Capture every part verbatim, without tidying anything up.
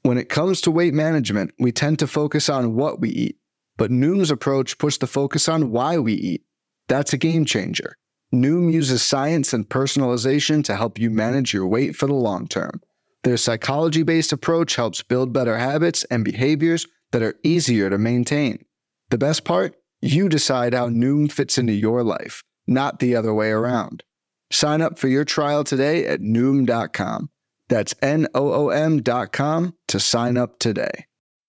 When it comes to weight management, we tend to focus on what we eat, but Noom's approach puts the focus on why we eat. That's a game changer. Noom uses science and personalization to help you manage your weight for the long term. Their psychology-based approach helps build better habits and behaviors that are easier to maintain. The best part? You decide how Noom fits into your life, not the other way around. Sign up for your trial today at Noom dot com. That's N O O M dot com to sign up today.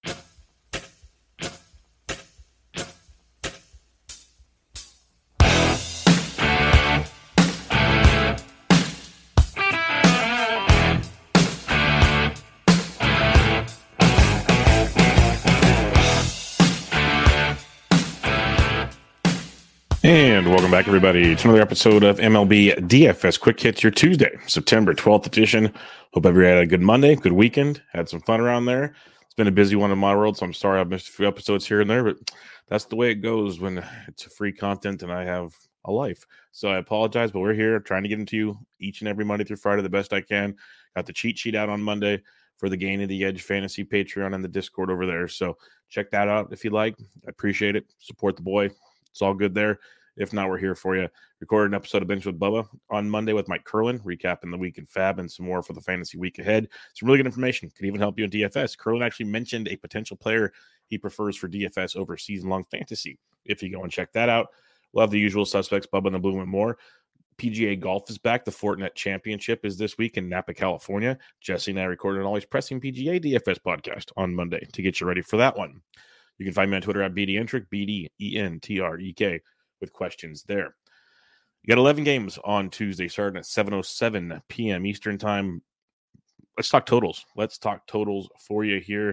And welcome back, everybody, to another episode of M L B D F S Quick Hits, your Tuesday, September twelfth edition. Hope everybody had a good Monday, good weekend, had some fun around there. It's been a busy one in my world, so I'm sorry I've missed a few episodes here and there, but that's the way it goes when it's a free content and I have a life. So I apologize, but we're here trying to get into you each and every Monday through Friday the best I can. Got the cheat sheet out on Monday for the Gain of the Edge Fantasy Patreon and the Discord over there. So check that out if you like. I appreciate it. Support the boy. It's all good there. If not, we're here for you. Recorded an episode of Bench with Bubba on Monday with Mike Curlin, recapping the week in Fab and some more for the fantasy week ahead. Some really good information. Could even help you in D F S. Curlin actually mentioned a potential player he prefers for D F S over season-long fantasy. If you go and check that out, we'll have the usual suspects, Bubba and the Bloom and more. P G A Golf is back. The Fortinet Championship is this week in Napa, California. Jesse and I recorded an Always Pressing P G A D F S podcast on Monday to get you ready for that one. You can find me on Twitter at B D Entrick, B D E N T R E K, with questions there. You got eleven games on Tuesday, starting at seven oh seven p.m. Eastern time. Let's talk totals. Let's talk totals for you here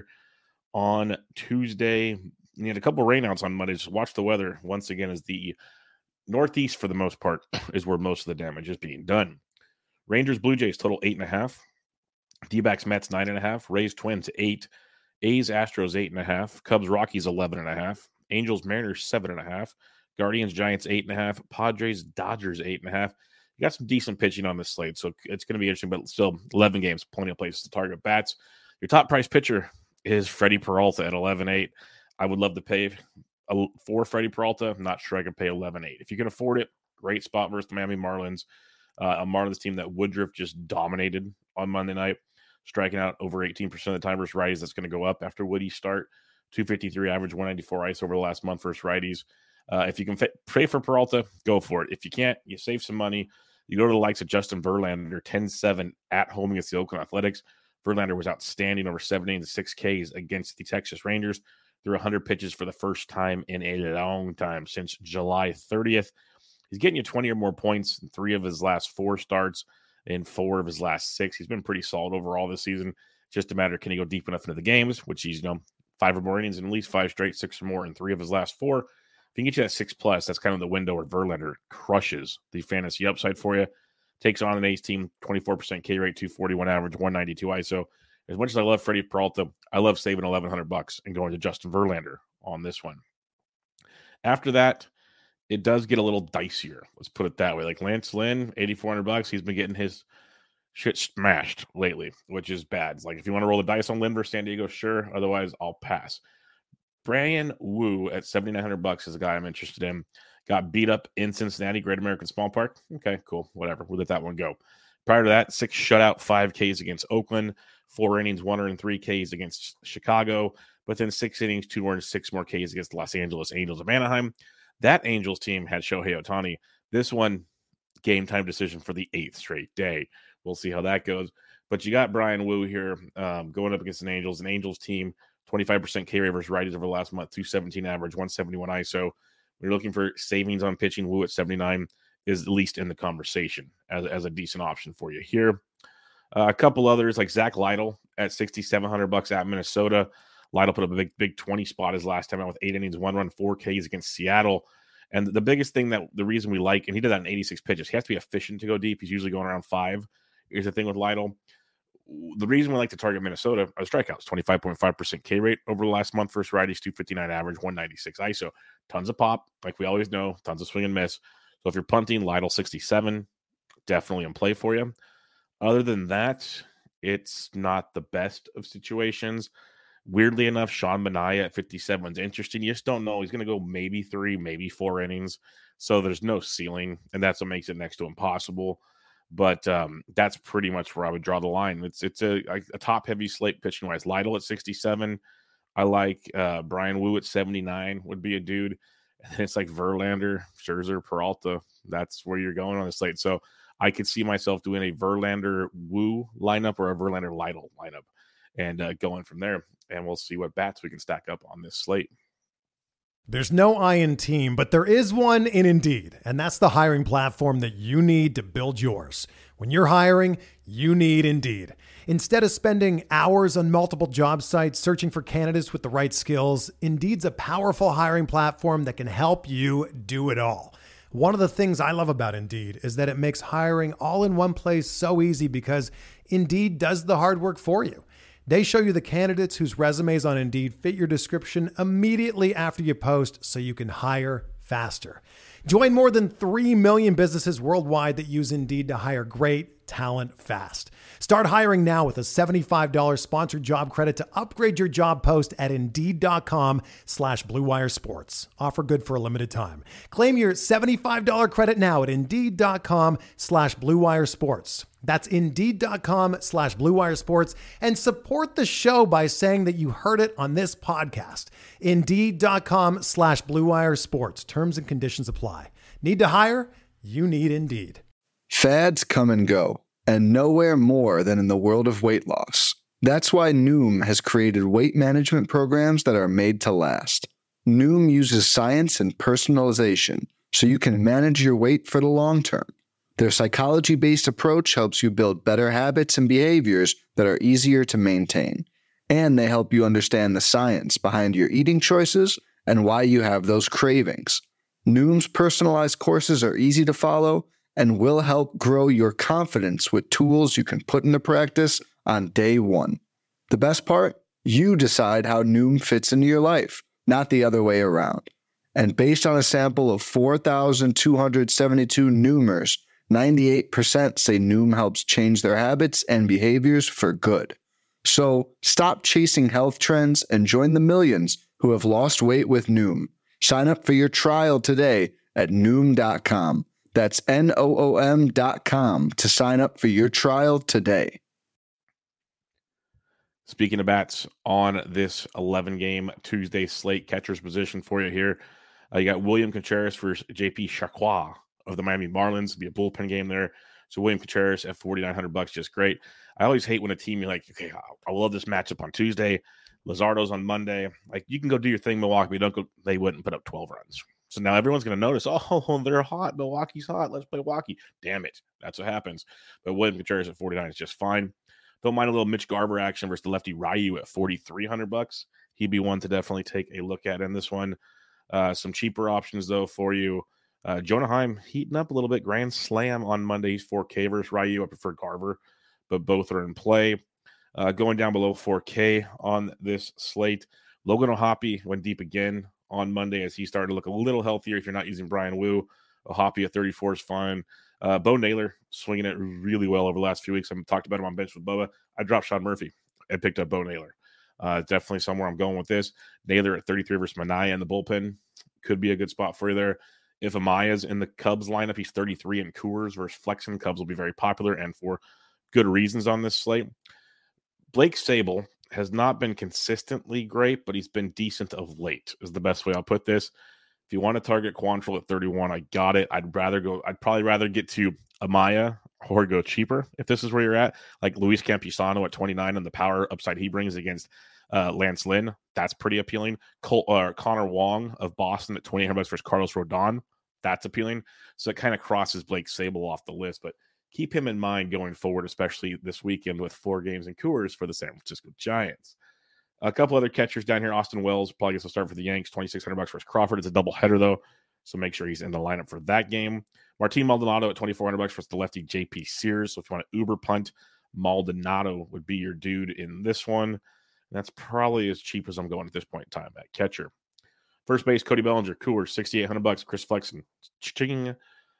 on Tuesday. You had a couple rainouts on Monday. Just watch the weather. Once again, as the Northeast, for the most part, is where most of the damage is being done. Rangers, Blue Jays, total eight and a half. D-backs, Mets, nine and a half. Rays, Twins, eight. A's, Astros, eight and a half. Cubs, Rockies, eleven and a half. Angels, Mariners, seven and a half. Guardians, Giants, eight and a half. Padres, Dodgers, eight and a half. You got some decent pitching on this slate, so it's going to be interesting, but still eleven games, plenty of places to target bats. Your top price pitcher is Freddie Peralta at eleven eight. I would love to pay a, for Freddie Peralta. I'm not sure I can pay eleven eight. If you can afford it, great spot versus the Miami Marlins. Uh, a Marlins team that Woodruff just dominated on Monday night, striking out over eighteen percent of the time versus righties. That's going to go up after Woody's start. two fifty-three average, one ninety-four ice over the last month versus righties. Uh, if you can f- pray for Peralta, go for it. If you can't, you save some money. You go to the likes of Justin Verlander, ten seven at home against the Oakland Athletics. Verlander was outstanding, over seventeen to six Ks against the Texas Rangers. Threw one hundred pitches for the first time in a long time, since July thirtieth. He's getting you twenty or more points in three of his last four starts and four of his last six. He's been pretty solid overall this season. Just a matter, can he go deep enough into the games, which he's, you know, five or more innings in at least five straight, six or more in three of his last four. If you can get you that six plus, that's kind of the window where Verlander crushes the fantasy upside for you. Takes on an A's team, twenty-four percent K rate, two forty-one average, one ninety-two I S O. As much as I love Freddie Peralta, I love saving eleven hundred bucks and going to Justin Verlander on this one. After that, it does get a little dicier. Let's put it that way. Like Lance Lynn, eighty-four hundred bucks. He's been getting his shit smashed lately, which is bad. It's like, if you want to roll the dice on Lynn versus San Diego, sure. Otherwise, I'll pass. Bryan Woo at seventy-nine hundred bucks is a guy I'm interested in. Got beat up in Cincinnati, Great American Small Park. Okay, cool. Whatever. We'll let that one go. Prior to that, six shutout, five Ks against Oakland, four innings, one earned, three Ks against Chicago, but then six innings, two earned, six more Ks against the Los Angeles Angels of Anaheim. That Angels team had Shohei Ohtani. This one, game time decision for the eighth straight day. We'll see how that goes. But you got Bryan Woo here um, going up against an Angels, an Angels team, twenty-five percent K rate versus righties over the last month, two seventeen average, one seventy-one I S O. When you're looking for savings on pitching, Woo at seventy-nine is at least in the conversation as, as a decent option for you here. Uh, a couple others like Zach Lytle at sixty-seven hundred bucks at Minnesota. Lytle put up a big, big twenty spot his last time out with eight innings, one run, four Ks against Seattle. And the biggest thing that the reason we like, and he did that in eighty-six pitches, he has to be efficient to go deep. He's usually going around five. Here's the thing with Lytle. The reason we like to target Minnesota are strikeouts, twenty-five point five percent K rate over the last month versus righties, two fifty-nine average, one ninety-six I S O. Tons of pop, like we always know, tons of swing and miss. So if you're punting, Lytle sixty-seven, definitely in play for you. Other than that, it's not the best of situations. Weirdly enough, Sean Manaea at fifty-seven is interesting. You just don't know. He's going to go maybe three, maybe four innings. So there's no ceiling, and that's what makes it next to impossible. But um, that's pretty much where I would draw the line. It's it's a, a top-heavy slate pitching-wise. Lytle at sixty-seven. I like uh, Brian Wu at seventy-nine would be a dude. And then it's like Verlander, Scherzer, Peralta. That's where you're going on the slate. So I could see myself doing a Verlander Wu lineup or a Verlander Lytle lineup and uh, going from there. And we'll see what bats we can stack up on this slate. There's no I in team, but there is one in Indeed, and that's the hiring platform that you need to build yours. When you're hiring, you need Indeed. Instead of spending hours on multiple job sites searching for candidates with the right skills, Indeed's a powerful hiring platform that can help you do it all. One of the things I love about Indeed is that it makes hiring all in one place so easy because Indeed does the hard work for you. They show you the candidates whose resumes on Indeed fit your description immediately after you post so you can hire faster. Join more than three million businesses worldwide that use Indeed to hire great talent fast. Start hiring now with a seventy-five dollars sponsored job credit to upgrade your job post at Indeed.com slash Blue Wire Sports. Offer good for a limited time. Claim your seventy-five dollars credit now at Indeed.com slash Blue Wire Sports. That's Indeed.com slash Blue Wire Sports, and support the show by saying that you heard it on this podcast. Indeed.com slash Blue Wire Sports. Terms and conditions apply. Need to hire? You need Indeed. Fads come and go, and nowhere more than in the world of weight loss. That's why Noom has created weight management programs that are made to last. Noom uses science and personalization so you can manage your weight for the long term. Their psychology-based approach helps you build better habits and behaviors that are easier to maintain. And they help you understand the science behind your eating choices and why you have those cravings. Noom's personalized courses are easy to follow and will help grow your confidence with tools you can put into practice on day one. The best part? You decide how Noom fits into your life, not the other way around. And based on a sample of four thousand two hundred seventy-two Noomers, ninety-eight percent say Noom helps change their habits and behaviors for good. So stop chasing health trends and join the millions who have lost weight with Noom. Sign up for your trial today at Noom dot com. That's N O O M dot com to sign up for your trial today. Speaking of bats, on this eleven-game Tuesday slate, catcher's position for you here. Uh, you got William Contreras versus J P Chacroix of the Miami Marlins. It'll be a bullpen game there. So William Contreras at forty-nine hundred bucks, just great. I always hate when a team, you're like, okay, I love this matchup on Tuesday. Luzardo's on Monday. Like, you can go do your thing, Milwaukee, but don't go, they wouldn't put up twelve runs. So now everyone's going to notice, oh, they're hot. Milwaukee's hot. Let's play Milwaukee. Damn it. That's what happens. But William Contreras at forty-nine is just fine. Don't mind a little Mitch Garver action versus the lefty Ryu at forty-three hundred bucks. He'd be one to definitely take a look at in this one. Uh, some cheaper options, though, for you. Uh, Jonah Heim heating up a little bit. Grand slam on Monday. He's four K versus Ryu. I prefer Garver, but both are in play. Uh, going down below four K on this slate. Logan O'Hoppe went deep again on Monday as he started to look a little healthier. If you're not using Brian Wu, O'Hoppe at thirty-four is fine. Uh, Bo Naylor swinging it really well over the last few weeks. I've talked about him on Bench with Bubba. I dropped Sean Murphy and picked up Bo Naylor. Uh, definitely somewhere I'm going with this. Naylor at thirty-three versus Manaea in the bullpen could be a good spot for you there. If Amaya's in the Cubs lineup, he's thirty-three in Coors versus Flexen. Cubs will be very popular and for good reasons on this slate. Blake Sable has not been consistently great, but he's been decent of late is the best way I'll put this. If you want to target Quantrill at thirty-one, I got it. I'd rather go, I'd probably rather get to Amaya or go cheaper if this is where you're at. Like Luis Campusano at twenty-nine and the power upside he brings against uh, Lance Lynn. That's pretty appealing. Col- uh, Connor Wong of Boston at twenty-eight hundred bucks versus Carlos Rodon. That's appealing. So it kind of crosses Blake Sable off the list, but keep him in mind going forward, especially this weekend with four games in Coors for the San Francisco Giants. A couple other catchers down here. Austin Wells probably gets a start for the Yanks, twenty-six hundred bucks versus Crawford. It's a doubleheader though, so make sure he's in the lineup for that game. Martin Maldonado at twenty-four hundred bucks versus the lefty J P Sears. So if you want to Uber punt, Maldonado would be your dude in this one. And that's probably as cheap as I'm going at this point in time at catcher. First base, Cody Bellinger, Coors, sixty-eight hundred bucks. Chris Flexen, ching.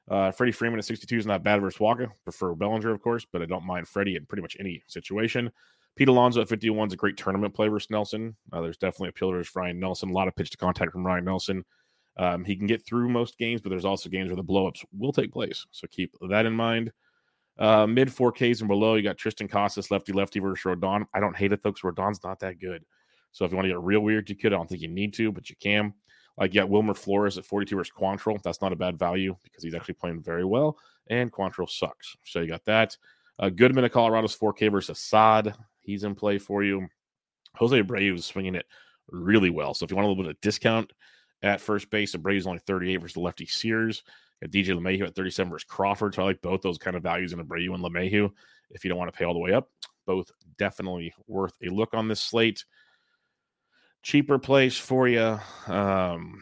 Uh, Freddie Freeman at sixty-two is not bad versus Walker. Prefer Bellinger, of course, but I don't mind Freddie in pretty much any situation. Pete Alonso at fifty-one is a great tournament play versus Nelson. Uh, there's definitely appeal to Ryan Nelson. A lot of pitch to contact from Ryan Nelson. Um, he can get through most games, but there's also games where the blowups will take place. So keep that in mind. Uh, mid four Ks and below, you got Tristan Casas, lefty-lefty versus Rodon. I don't hate it, though, because Rodon's not that good. So if you want to get real weird, you could. I don't think you need to, but you can. Like, yeah, Wilmer Flores at forty-two versus Quantrill. That's not a bad value because he's actually playing very well, and Quantrill sucks. So you got that. Uh, Goodman at Colorado's four K versus Assad. He's in play for you. Jose Abreu is swinging it really well. So if you want a little bit of discount at first base, Abreu's only thirty-eight versus the lefty Sears. Got D J LeMahieu at thirty-seven versus Crawford. So I like both those kind of values in Abreu and LeMahieu. If you don't want to pay all the way up, both definitely worth a look on this slate. Cheaper place for you. Um,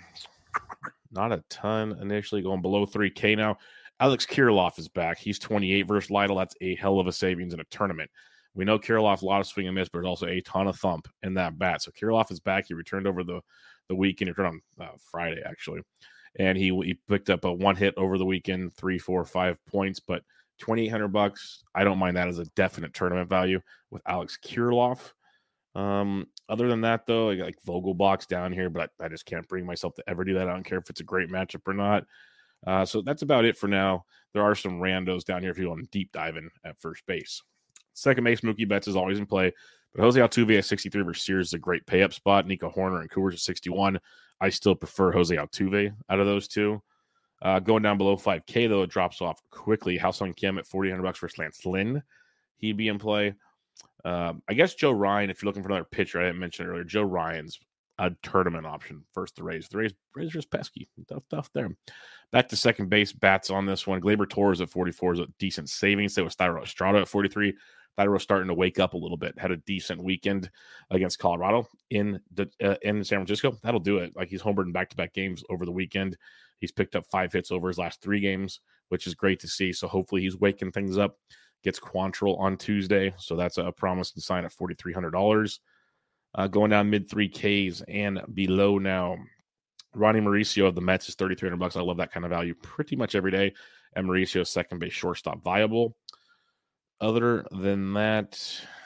not a ton initially, going below three K now. Alex Kirilloff is back. He's twenty-eight versus Lytle. That's a hell of a savings in a tournament. We know Kirilloff, a lot of swing and miss, but there's also a ton of thump in that bat. So Kirilloff is back. He returned over the, the weekend. He returned on uh, Friday, actually. And he he picked up a one hit over the weekend, three, four, five points. But twenty-eight hundred bucks, I don't mind that as a definite tournament value with Alex Kirilloff. Um, other than that, though, I got like Vogelbach's down here, but I, I just can't bring myself to ever do that. I don't care if it's a great matchup or not. Uh, so that's about it for now. There are some randos down here if you want deep diving at first base. Second base, Mookie Betts is always in play, but Jose Altuve at sixty-three versus Sears is a great pay-up spot. Nico Horner and Coors at sixty-one. I still prefer Jose Altuve out of those two. Uh, going down below five K, though, it drops off quickly. Ha-Seong Kim at forty hundred bucks versus Lance Lynn. He'd be in play. Um, I guess Joe Ryan, if you're looking for another pitcher, I didn't mention it earlier, Joe Ryan's a tournament option versus the Rays. The Rays, Rays are just pesky. Tough, tough there. Back to second base, bats on this one. Gleyber Torres at forty-four is a decent savings. There was Thairo Estrada at forty-three. Thairo starting to wake up a little bit. Had a decent weekend against Colorado in the uh, in San Francisco. That'll do it. Like, he's homered in back-to-back games over the weekend. He's picked up five hits over his last three games, which is great to see. So hopefully he's waking things up. Gets Quantrill on Tuesday, so that's a promising sign at forty-three hundred dollars. Uh, going down mid three Ks and below now. Ronnie Mauricio of the Mets is thirty-three hundred bucks. I love that kind of value pretty much every day. And Mauricio's second base shortstop viable. Other than that,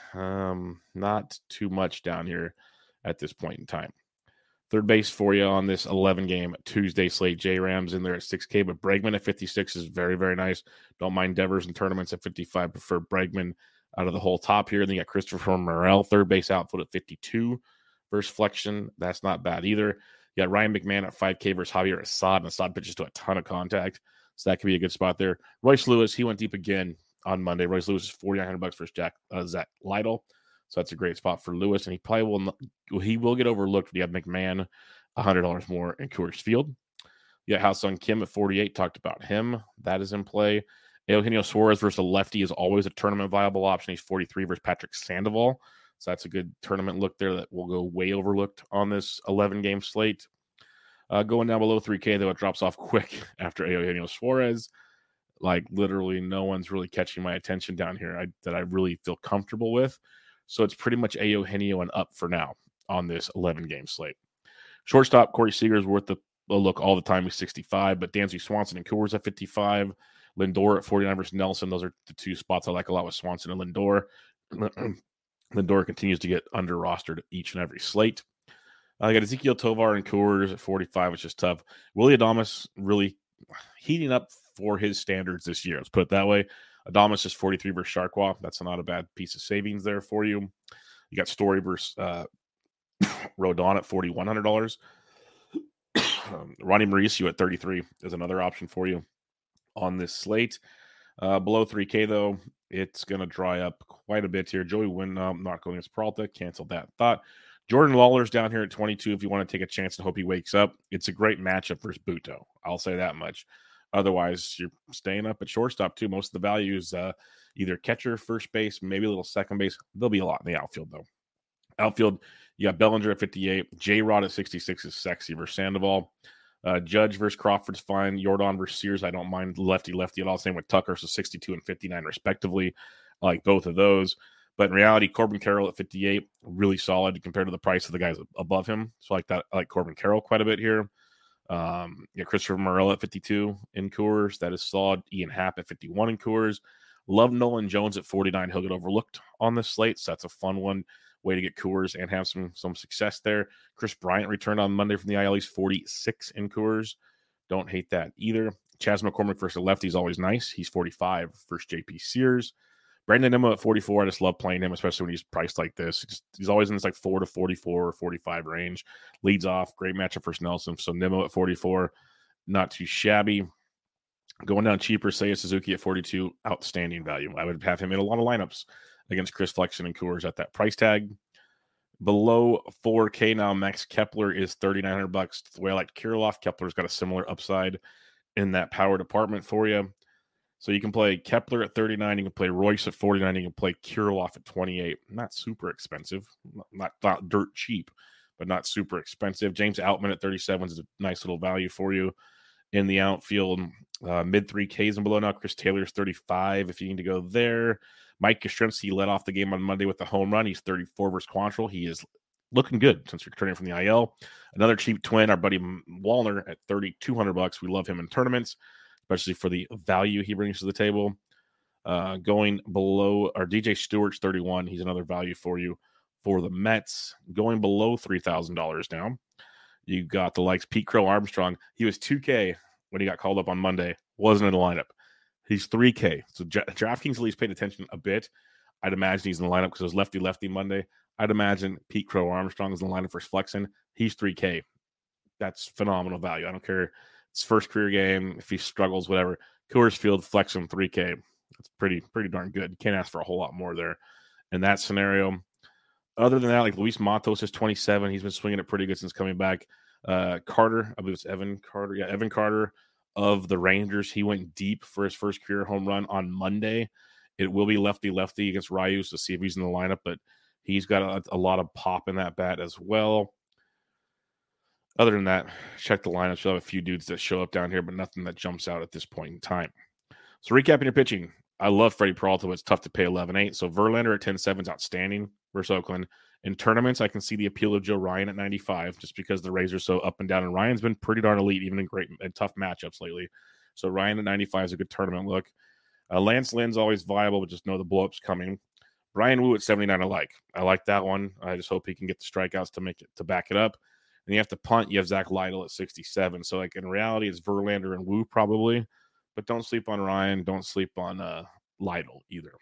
um, not too much down here at this point in time. Third base for you on this eleven-game Tuesday slate. J-Rams in there at six K, but Bregman at fifty-six is very, very nice. Don't mind Devers and tournaments at fifty-five. Prefer Bregman out of the whole top here. Then you got Christopher Morel, third base outfield at fifty-two versus Flexion. That's not bad either. You got Ryan McMahon at five K versus Javier Assad, and Assad pitches to a ton of contact, so that could be a good spot there. Royce Lewis, he went deep again on Monday. Royce Lewis is forty-nine hundred bucks versus Jack uh, Zach Lytle. So that's a great spot for Lewis, and he probably will not, he will get overlooked when you have McMahon one hundred dollars more in Coors Field. You got Ha-Seong Kim at forty-eight, talked about him. That is in play. Eugenio Suarez versus a lefty is always a tournament viable option. He's forty-three versus Patrick Sandoval. So that's a good tournament look there that will go way overlooked on this eleven-game slate. Uh, going down below three K, though, it drops off quick after Eugenio Suarez. Like, literally no one's really catching my attention down here I, that I really feel comfortable with. So it's pretty much Eugenio and up for now on this eleven-game slate. Shortstop, Corey Seager is worth the a look all the time. He's sixty-five, but Dansby Swanson and Coors at fifty-five. Lindor at forty-nine versus Nelson. Those are the two spots I like a lot with Swanson and Lindor. Lindor continues to get under-rostered each and every slate. I got Ezekiel Tovar and Coors at forty-five, which is tough. Willy Adames really heating up for his standards this year. Let's put it that way. Adames is forty-three versus Charqua. That's not a bad piece of savings there for you. You got Story versus uh, Rodon at forty-one hundred dollars. um, Ronnie Mauricio at thirty-three is another option for you on this slate. Uh, below three K, though, it's going to dry up quite a bit here. Joey Wynn, um, not going against Peralta, canceled that thought. Jordan Lawler's down here at twenty-two if you want to take a chance and hope he wakes up. It's a great matchup versus Buto. I'll say that much. Otherwise, you're staying up at shortstop, too. Most of the values, uh, either catcher, first base, maybe a little second base. There'll be a lot in the outfield, though. Outfield, you got Bellinger at fifty-eight. J-Rod at sixty-six is sexy versus Sandoval. Uh, Judge versus Crawford's fine. Jordan versus Sears, I don't mind lefty-lefty at all. Same with Tucker, so sixty-two and fifty-nine respectively. I like both of those. But in reality, Corbin Carroll at fifty-eight, really solid compared to the price of the guys above him. So I like that. I like Corbin Carroll quite a bit here. Um, yeah, Christopher Morel at fifty-two in Coors. That is solid. Ian Happ at fifty-one in Coors. Love Nolan Jones at forty-nine. He'll get overlooked on this slate, so that's a fun one. Way to get Coors and have some some success there. Chris Bryant returned on Monday from the I L. He's forty-six in Coors. Don't hate that either. Chas McCormick versus the lefty is always nice. He's forty-five versus J P Sears. Brandon Nimmo at forty-four. I just love playing him, especially when he's priced like this. He's, he's always in this like four to forty-four or forty-five range. Leads off. Great matchup versus Nelson. So Nimmo at forty-four. Not too shabby. Going down cheaper, Seiya Suzuki at forty-two. Outstanding value. I would have him in a lot of lineups against Chris Flexen and Coors at that price tag. Below four K now, Max Kepler is thirty-nine hundred bucks. The way I like Kirilloff, Kepler's got a similar upside in that power department for you. So you can play Kepler at thirty-nine, you can play Royce at forty-nine, you can play Kirilloff at twenty-eight. Not super expensive, not, not dirt cheap, but not super expensive. James Outman at thirty-seven is a nice little value for you in the outfield. Uh, mid three Ks and below now. Chris Taylor's thirty-five if you need to go there. Mike Yastrzemski led off the game on Monday with the home run. He's thirty-four versus Quantrill. He is looking good since returning from the I L. Another cheap twin, our buddy Wallner at thirty-two hundred bucks. We love him in tournaments, especially for the value he brings to the table. Uh, going below, our D J Stewart's thirty-one. He's another value for you for the Mets. Going below three thousand dollars now. You got the likes Pete Crow Armstrong. He was two K when he got called up on Monday. Wasn't in the lineup. He's three K. So DraftKings at least paid attention a bit. I'd imagine he's in the lineup because it was lefty-lefty Monday. I'd imagine Pete Crow Armstrong is in the lineup for Flexen. He's three K. That's phenomenal value. I don't care. It's first career game. If he struggles, whatever. Coors Field, Flexen, three K. That's pretty, pretty darn good. You can't ask for a whole lot more there in that scenario. Other than that, like Luis Matos is twenty-seven. He's been swinging it pretty good since coming back. Uh, Carter, I believe it's Evan Carter. Yeah, Evan Carter of the Rangers. He went deep for his first career home run on Monday. It will be lefty-lefty against Ryu to see if he's in the lineup, but he's got a, a lot of pop in that bat as well. Other than that, check the lineups. You'll have a few dudes that show up down here, but nothing that jumps out at this point in time. So recapping your pitching, I love Freddie Peralta, but it's tough to pay eleven eight. So Verlander at ten seven is outstanding versus Oakland. In tournaments, I can see the appeal of Joe Ryan at ninety-five just because the Rays are so up and down. And Ryan's been pretty darn elite, even in great and tough matchups lately. So Ryan at ninety-five is a good tournament look. Uh, Lance Lynn's always viable, but just know the blow-up's coming. Brian Wu at seventy-nine I like. I like that one. I just hope he can get the strikeouts to make it to back it up. And you have to punt. You have Zach Lytle at sixty-seven. So, like, in reality, it's Verlander and Wu probably. But don't sleep on Ryan. Don't sleep on uh, Lytle either.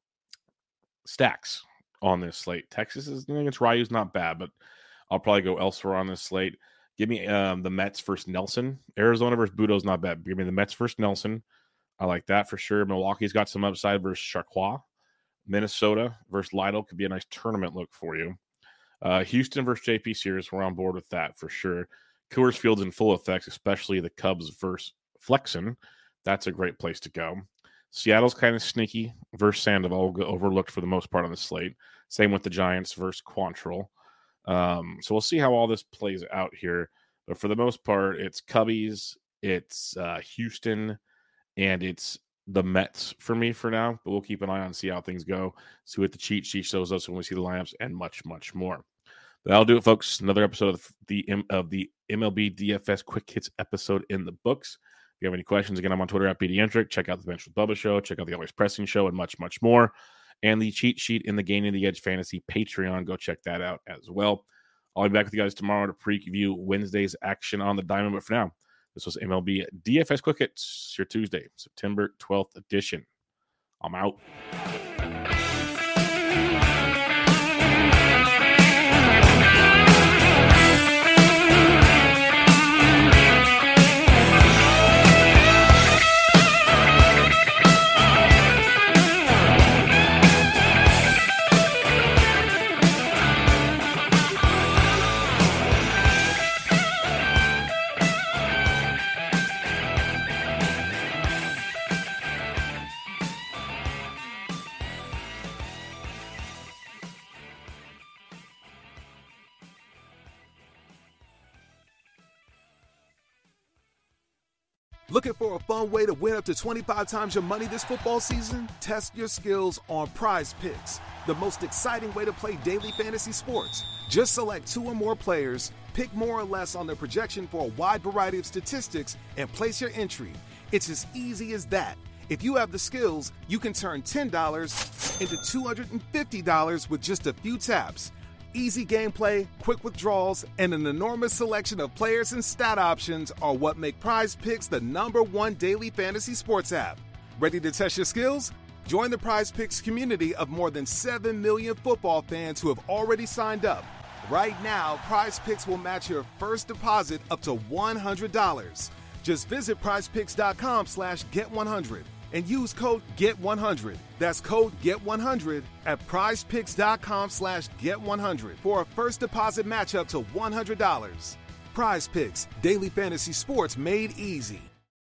Stacks on this slate. Texas is against Ryu's not bad, but I'll probably go elsewhere on this slate. Give me um, the Mets versus Nelson. Arizona versus Budo's not bad. Give me the Mets versus Nelson. I like that for sure. Milwaukee's got some upside versus Charcois. Minnesota versus Lytle could be a nice tournament look for you. Uh, Houston versus J P Sears, we're on board with that for sure. Coors Field's in full effect, especially the Cubs versus Flexen. That's a great place to go. Seattle's kind of sneaky versus Sandoval, overlooked for the most part on the slate. Same with the Giants versus Quantrill. Um, so we'll see how all this plays out here. But for the most part, it's Cubbies, it's uh, Houston, and it's the Mets for me for now. But we'll keep an eye on, see how things go, see what the cheat sheet shows us when we see the lineups, and much, much more. But that'll do it, folks. Another episode of the of the M L B D F S Quick Hits episode in the books. If you have any questions, again, I'm on Twitter at BDentric. Check out the Bench with Bubba show. Check out the Always Pressing show and much, much more. And the cheat sheet in the Gaining the Edge Fantasy Patreon. Go check that out as well. I'll be back with you guys tomorrow to preview Wednesday's action on the diamond. But for now, this was M L B D F S Quick Hits, your Tuesday, September twelfth edition. I'm out. Looking for a fun way to win up to twenty-five times your money this football season? Test your skills on Prize Picks, the most exciting way to play daily fantasy sports. Just select two or more players, pick more or less on their projection for a wide variety of statistics, and place your entry. It's as easy as that. If you have the skills, you can turn ten dollars into two hundred fifty dollars with just a few taps. Easy gameplay, quick withdrawals, and an enormous selection of players and stat options are what make Prize Picks the number one daily fantasy sports app. Ready to test your skills? Join the Prize Picks community of more than seven million football fans who have already signed up. Right now, Prize Picks will match your first deposit up to one hundred dollars. Just visit prizepicks.com slash get one hundred and use code get one hundred. That's code get one hundred at prizepicks.com slash get one hundred for a first deposit match up to one hundred dollars. Prize Picks, daily fantasy sports made easy.